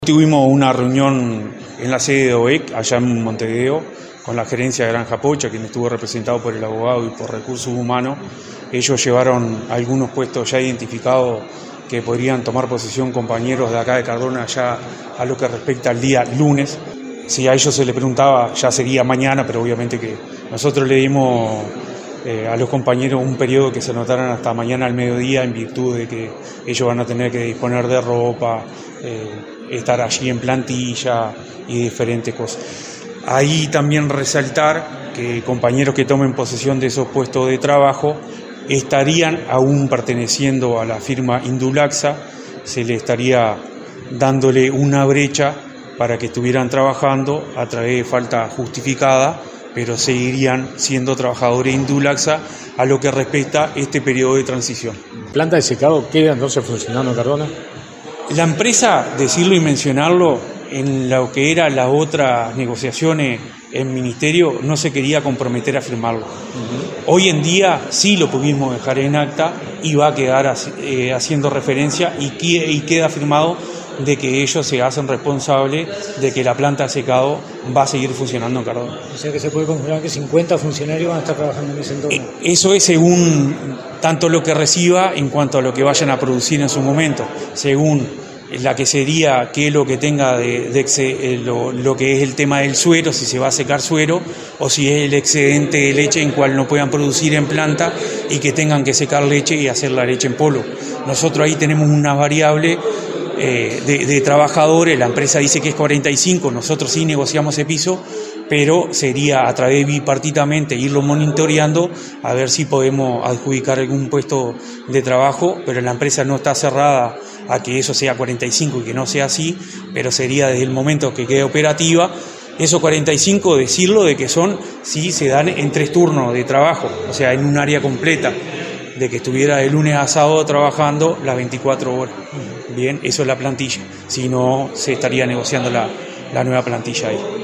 Tuvimos una reunión en la sede de OEC, allá en Montevideo, con la gerencia de Granja Pocha, quien estuvo representado por el abogado y por Recursos Humanos. Ellos llevaron algunos puestos ya identificados que podrían tomar posesión compañeros de acá de Cardona ya a lo que respecta al día lunes. Si a ellos se les preguntaba, ya sería mañana, pero obviamente que nosotros le dimos a los compañeros un periodo que se anotaran hasta mañana al mediodía, en virtud de que ellos van a tener que disponer de ropa, estar allí en plantilla y diferentes cosas. Ahí también resaltar que compañeros que tomen posesión de esos puestos de trabajo estarían aún perteneciendo a la firma Indulaxa, se le estaría dándole una brecha para que estuvieran trabajando a través de falta justificada, pero seguirían siendo trabajadores Indulaxa a lo que respecta este periodo de transición. ¿Planta de secado queda entonces funcionando en Cardona? La empresa, decirlo y mencionarlo, en lo que eran las otras negociaciones en ministerio, no se quería comprometer a firmarlo. Hoy en día sí lo pudimos dejar en acta y va a quedar haciendo referencia y queda firmado de que ellos se hacen responsables de que la planta de secado va a seguir funcionando en Cardona. O sea que se puede confirmar que 50 funcionarios van a estar trabajando en ese entorno. Eso es según tanto lo que reciba en cuanto a lo que vayan a producir en su momento, según la que sería qué es lo que tenga lo que es el tema del suero, si se va a secar suero o si es el excedente de leche en cual no puedan producir en planta y que tengan que secar leche y hacer la leche en polvo. Nosotros ahí tenemos una variable de trabajadores, la empresa dice que es 45, nosotros sí negociamos ese piso, pero sería a través bipartitamente irlo monitoreando a ver si podemos adjudicar algún puesto de trabajo, pero la empresa no está cerrada a que eso sea 45 y que no sea así, pero sería desde el momento que quede operativa, esos 45 decirlo de que son, sí se dan en 3 turnos de trabajo, o sea en un área completa, de que estuviera de lunes a sábado trabajando las 24 horas. Bien, eso es la plantilla, si no se estaría negociando la nueva plantilla ahí.